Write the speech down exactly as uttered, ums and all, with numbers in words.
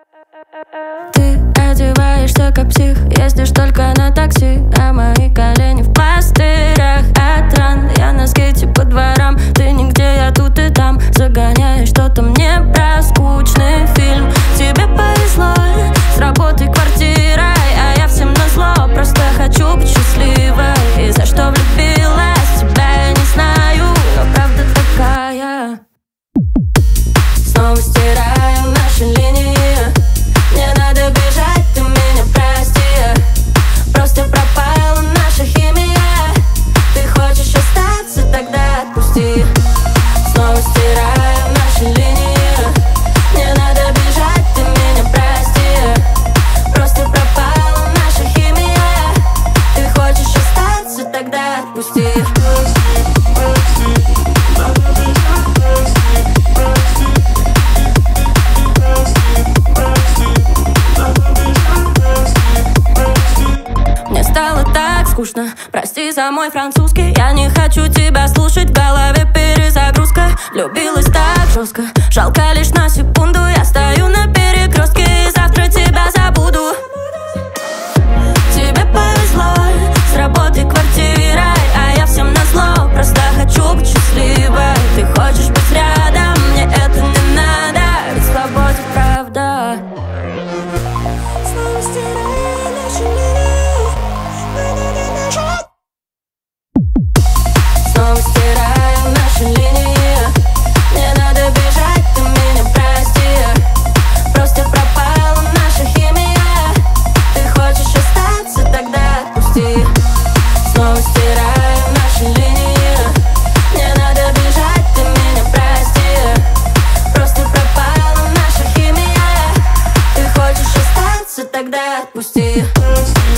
Ты одеваешься как псих, ездишь только на такси, а мои колени в пластырях от ран. Я на скейте по дворам, ты нигде, я тут и там. Загоняешь что-то мне про скучный фильм. Тебе повезло, с работы квартирой, а я всем назло, просто хочу быть счастливой. И за что влюбилась, тебя я не знаю, но правда такая. Снова стираю наши линии. Мне надо бежать, ты меня прости. Просто пропала наша химия. Ты хочешь остаться, тогда отпусти. Снова стираю наши линии. Мне надо бежать, ты меня прости. Просто пропала наша химия. Ты хочешь остаться, тогда отпусти. Стало так скучно, прости за мой французский. Я не хочу тебя слушать, в голове перезагрузка. Влюбилась так жестко, жалко лишь на секунду. Я стою на перекрестке и завтра тебя забуду. Тебе повезло, с работы квартирой, а я всем назло, просто хочу быть счастливой. Ты хочешь быть рядом, мне это не надо, ведь свободе правда. Снова стираю наши линии. Снова стираю наши линии. Мне надо бежать, ты меня прости. Просто пропала наша химия. Ты хочешь остаться, тогда отпусти. Снова стираю наши линии. Мне надо бежать, ты меня прости. Просто пропала наша химия. Ты хочешь остаться, тогда отпусти.